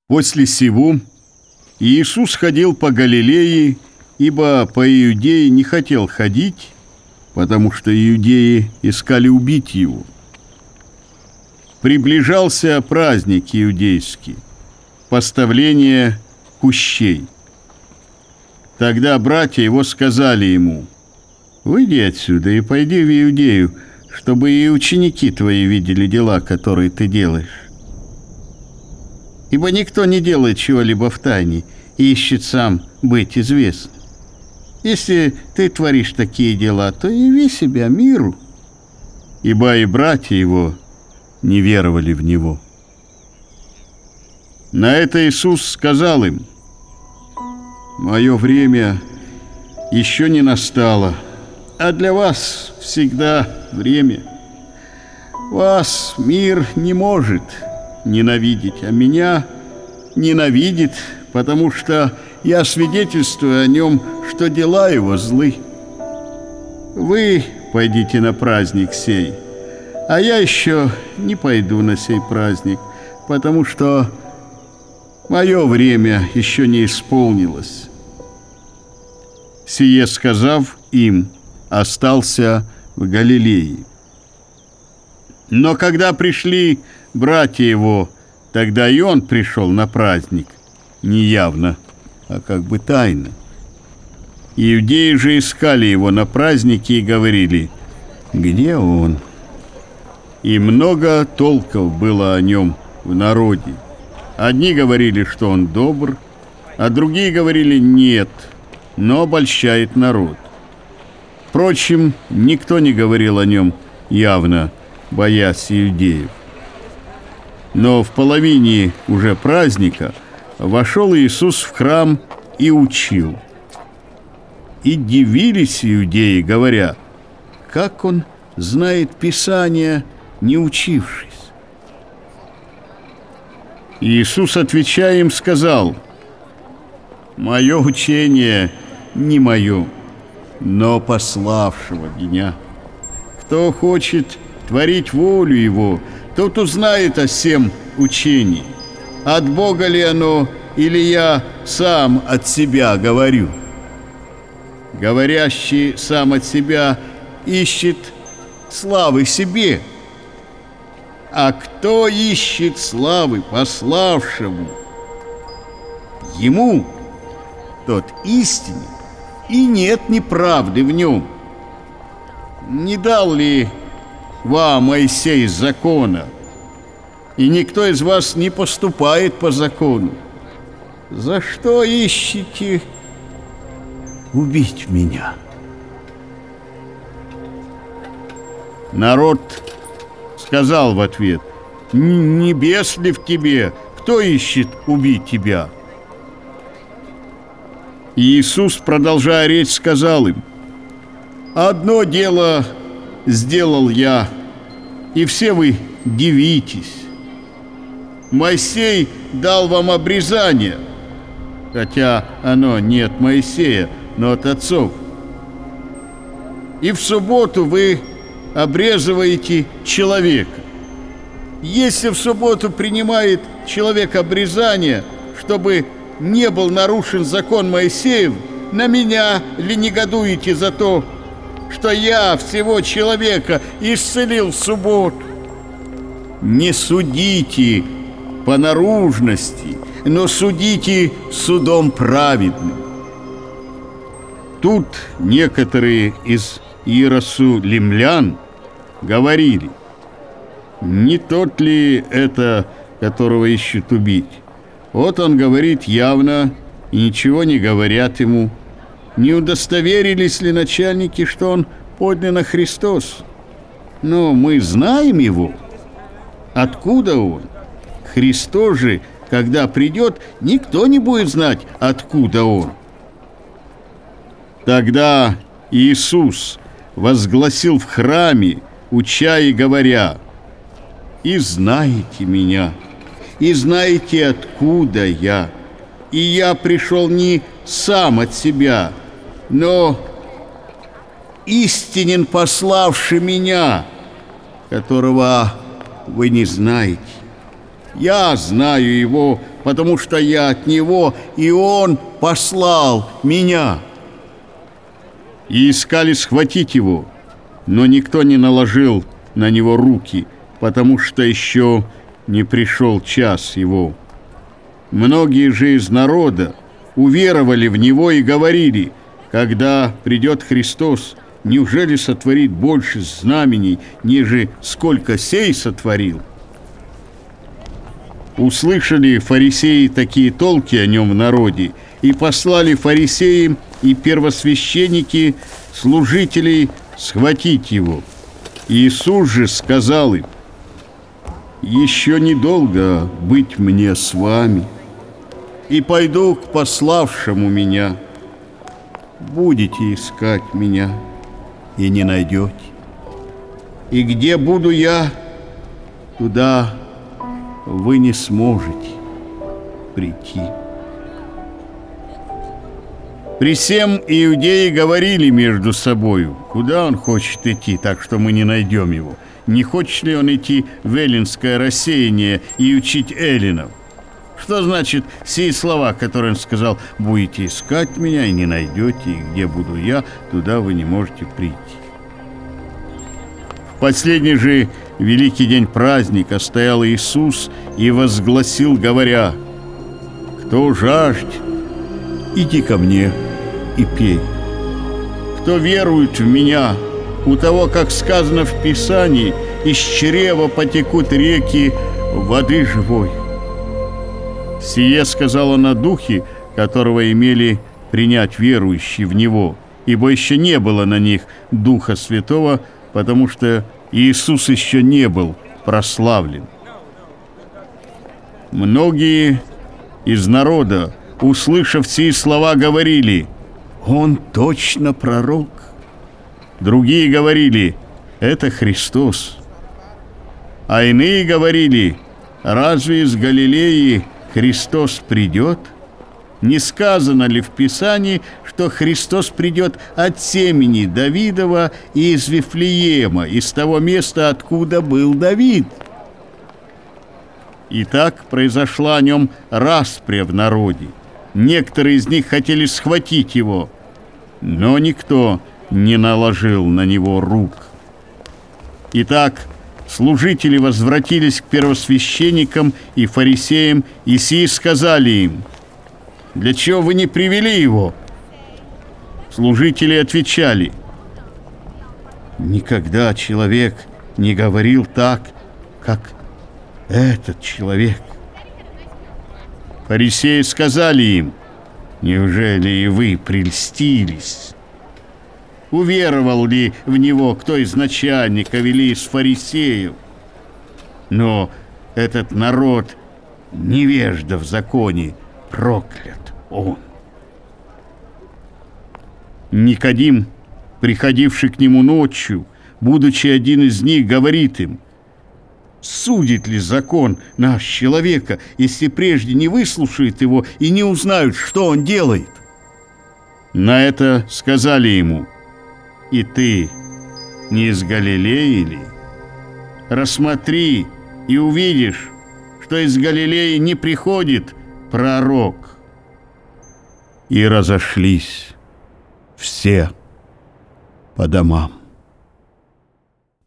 После сего Иисус ходил по Галилее, ибо по Иудее не хотел ходить, потому что иудеи искали убить его. Приближался праздник иудейский, поставление кущей. Тогда братья его сказали ему: «Выйди отсюда и пойди в Иудею, чтобы и ученики твои видели дела, которые ты делаешь. Ибо никто не делает чего-либо в тайне и ищет сам быть известным. Если ты творишь такие дела, то яви себя миру». Ибо и братья его не веровали в него. На это Иисус сказал им: «Мое время еще не настало, а для вас всегда время. Вас мир не может ненавидеть, а меня ненавидит, потому что я свидетельствую о нем, что дела его злы. Вы пойдите на праздник сей, а я еще не пойду на сей праздник, потому что мое время еще не исполнилось». Сие сказав им, остался в Галилее. Но когда пришли братья его, тогда и он пришел на праздник, не явно, а как бы тайно. Иудеи же искали его на празднике и говорили: «Где он?» И много толков было о нем в народе. Одни говорили, что он добр, а другие говорили: нет, но обольщает народ. Впрочем, никто не говорил о нем явно, боясь иудеев. Но в половине уже праздника вошел Иисус в храм и учил. И дивились иудеи, говоря: как он знает Писание, не учившись. Иисус, отвечая им, сказал: «Мое учение не мое, но пославшего меня. Кто хочет творить волю его, тот узнает о сем учении, от Бога ли оно, или я сам от себя говорю. Говорящий сам от себя ищет славы себе, а кто ищет славы пославшему ему, тот истинен, и нет неправды в нем. Не дал ли вам Моисей закона, и никто из вас не поступает по закону? За что ищете убить меня?» Народ сказал в ответ: «Небес ли в тебе? Кто ищет убить тебя?» И Иисус, продолжая речь, сказал им: «Одно дело сделал я, и все вы дивитесь. Моисей дал вам обрезание, хотя оно не от Моисея, но от отцов. И в субботу вы обрезываете человека. Если в субботу принимает человек обрезание, чтобы не был нарушен закон Моисеев, на меня ли негодуете за то, что я всего человека исцелил в субботу? Не судите по наружности, но судите судом праведным». Тут некоторые из иерусалимлян говорили: «Не тот ли это, которого ищут убить? Вот он говорит явно, и ничего не говорят ему. Не удостоверились ли начальники, что он подлинно Христос? Но мы знаем его. Откуда он? Христос же, когда придет, никто не будет знать, откуда он». Тогда Иисус возгласил в храме, уча и говоря: «И знаете меня, и знаете, откуда я. И я пришел не сам от себя, но истинен пославший меня, которого вы не знаете. Я знаю его, потому что я от Него, и Он послал меня». И искали схватить Его, но никто не наложил на Него руки, потому что еще не пришел час Его. Многие же из народа уверовали в Него и говорили: «Когда придет Христос, неужели сотворит больше знамений, неже сколько сей сотворил?» Услышали фарисеи такие толки о Нем в народе, и послали фарисеям и первосвященники служителей схватить Его. Иисус же сказал им: «Еще недолго быть мне с вами, и пойду к пославшему меня. Будете искать меня и не найдете. И где буду я, туда вы не сможете прийти». При сем иудеи говорили между собою: «Куда он хочет идти, так что мы не найдем его? Не хочет ли он идти в эллинское рассеяние и учить эллинов? Что значит сии слова, которые он сказал: будете искать меня и не найдете, и где буду я, туда вы не можете прийти?» В последний же великий день праздника стоял Иисус и возгласил, говоря: «Кто жаждет, иди ко мне и пей. Кто верует в Меня, у того, как сказано в Писании, из чрева потекут реки воды живой». Сие сказал Он о Духе, которого имели принять верующие в Него, ибо еще не было на них Духа Святого, потому что Иисус еще не был прославлен. Многие из народа, услышав сии слова, говорили: «Он точно пророк». Другие говорили: «Это Христос». А иные говорили: «Разве из Галилеи Христос придет? Не сказано ли в Писании, что Христос придет от семени Давидова и из Вифлеема, из того места, откуда был Давид?» И так произошла о Нем распря в народе. Некоторые из них хотели схватить Его, но никто не наложил на Него рук. Итак, служители возвратились к первосвященникам и фарисеям, и сии сказали им: «Для чего вы не привели его?» Служители отвечали: «Никогда человек не говорил так, как этот человек». Фарисеи сказали им: «Неужели и вы прельстились? Уверовал ли в Него кто из начальников или из фарисеев? Но этот народ невежда в законе, проклят он». Никодим, приходивший к Нему ночью, будучи один из них, говорит им: «Судит ли закон наш человека, если прежде не выслушает его и не узнают, что он делает?» На это сказали ему: «И ты не из Галилеи ли? Рассмотри и увидишь, что из Галилеи не приходит пророк». И разошлись все по домам.